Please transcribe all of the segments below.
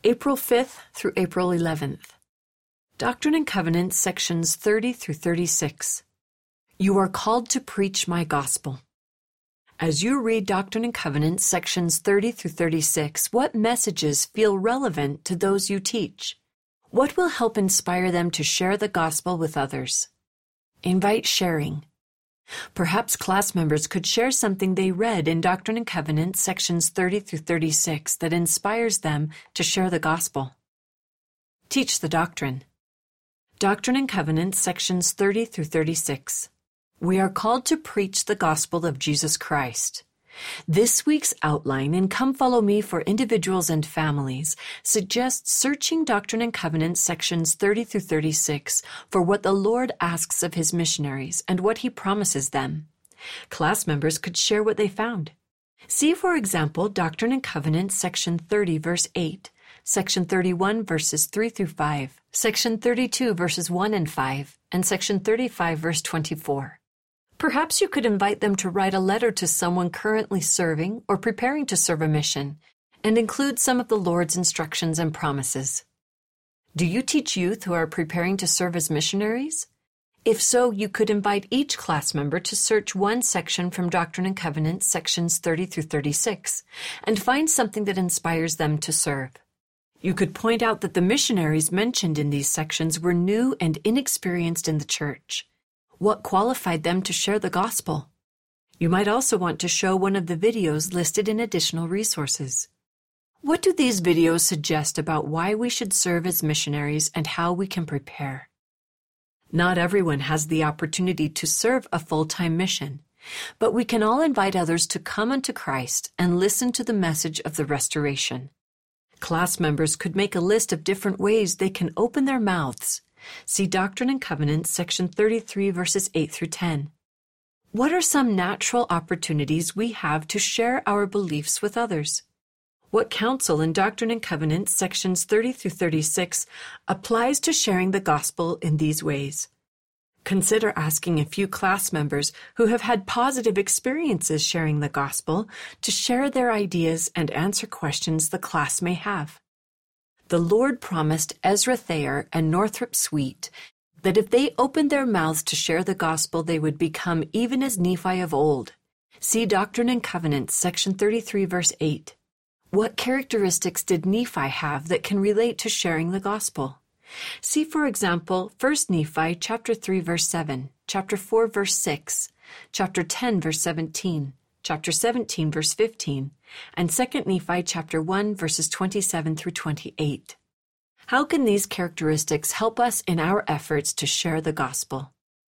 April 5th through April 11th. Doctrine and Covenants, sections 30 through 36. You are called to preach my gospel. As you read Doctrine and Covenants, sections 30 through 36, what messages feel relevant to those you teach? What will help inspire them to share the gospel with others? Invite sharing. Perhaps class members could share something they read in Doctrine and Covenants, sections 30 through 36, that inspires them to share the gospel. Teach the doctrine. Doctrine and Covenants, sections 30 through 36. We are called to preach the gospel of Jesus Christ. This week's outline in Come Follow Me for individuals and families suggests searching Doctrine and Covenants sections 30 through 36 for what the Lord asks of his missionaries and what he promises them. Class members could share what they found. See, for example, Doctrine and Covenants section 30 verse 8, section 31 verses 3 through 5, section 32 verses 1 and 5, and section 35 verse 24. Perhaps you could invite them to write a letter to someone currently serving or preparing to serve a mission and include some of the Lord's instructions and promises. Do you teach youth who are preparing to serve as missionaries? If so, you could invite each class member to search one section from Doctrine and Covenants, sections 30 through 36, and find something that inspires them to serve. You could point out that the missionaries mentioned in these sections were new and inexperienced in the church. What qualified them to share the gospel? You might also want to show one of the videos listed in additional resources. What do these videos suggest about why we should serve as missionaries and how we can prepare? Not everyone has the opportunity to serve a full-time mission, but we can all invite others to come unto Christ and listen to the message of the restoration. Class members could make a list of different ways they can open their mouths. See Doctrine and Covenants, section 33, verses 8 through 10. What are some natural opportunities we have to share our beliefs with others? What counsel in Doctrine and Covenants, sections 30 through 36, applies to sharing the gospel in these ways? Consider asking a few class members who have had positive experiences sharing the gospel to share their ideas and answer questions the class may have. The Lord promised Ezra Thayer and Northrop Sweet that if they opened their mouths to share the gospel, they would become even as Nephi of old. See Doctrine and Covenants, section 33, verse 8. What characteristics did Nephi have that can relate to sharing the gospel? See, for example, 1 Nephi chapter 3, verse 7, chapter 4, verse 6, chapter 10, verse 17, chapter 17, verse 15, and 2 Nephi chapter 1, verses 27 through 28. How can these characteristics help us in our efforts to share the gospel?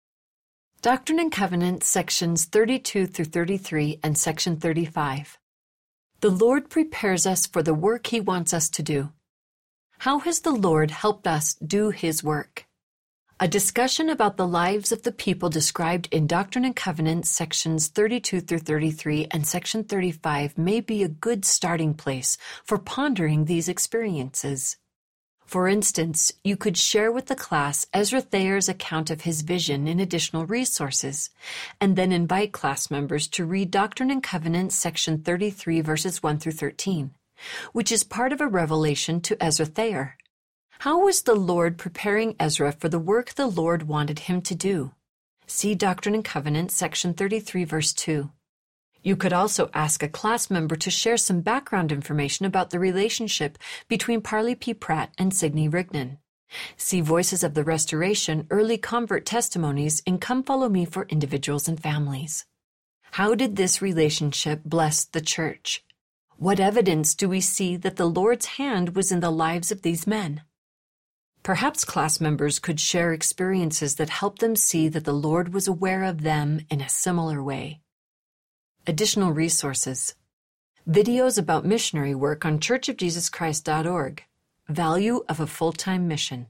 Doctrine and Covenants, sections 32 through 33 and section 35. The Lord prepares us for the work he wants us to do. How has the Lord helped us do his work? A discussion about the lives of the people described in Doctrine and Covenants, sections 32 through 33 and section 35 may be a good starting place for pondering these experiences. For instance, you could share with the class Ezra Thayer's account of his vision in additional resources, and then invite class members to read Doctrine and Covenants, section 33, verses 1 through 13, which is part of a revelation to Ezra Thayer. How was the Lord preparing Ezra for the work the Lord wanted him to do? See Doctrine and Covenants, section 33, verse 2. You could also ask a class member to share some background information about the relationship between Parley P. Pratt and Signe Rigdon. See Voices of the Restoration, Early Convert Testimonies in Come Follow Me for individuals and families. How did this relationship bless the church? What evidence do we see that the Lord's hand was in the lives of these men? Perhaps class members could share experiences that helped them see that the Lord was aware of them in a similar way. Additional resources. Videos about missionary work on churchofjesuschrist.org. Value of a full-time mission.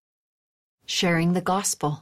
Sharing the gospel.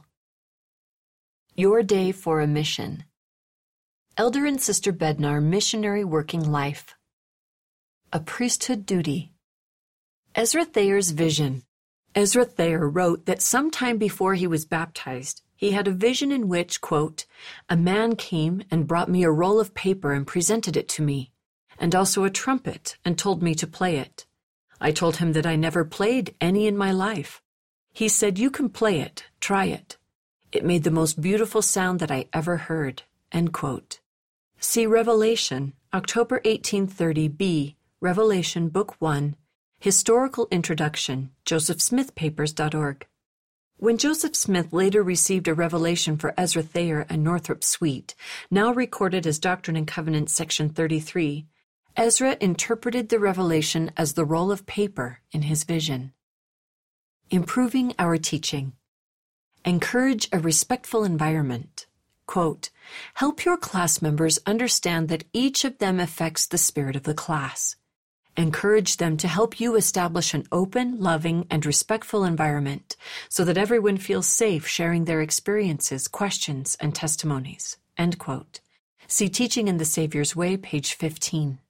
Your Day for a Mission. Elder and Sister Bednar Missionary Working Life. A Priesthood Duty. Ezra Thayer's Vision. Ezra Thayer wrote that sometime before he was baptized, he had a vision in which, quote, a man came and brought me a roll of paper and presented it to me, and also a trumpet and told me to play it. I told him that I never played any in my life. He said, "You can play it. Try it. It made the most beautiful sound that I ever heard." End quote. See Revelation, October 1830b, Revelation Book 1, Historical Introduction, josephsmithpapers.org. When Joseph Smith later received a revelation for Ezra Thayer and Northrop Sweet, now recorded as Doctrine and Covenants, Section 33, Ezra interpreted the revelation as the roll of paper in his vision. Improving our teaching. Encourage a respectful environment. Quote, help your class members understand that each of them affects the spirit of the class. Encourage them to help you establish an open, loving, and respectful environment so that everyone feels safe sharing their experiences, questions, and testimonies. End quote. See Teaching in the Savior's Way, page 15.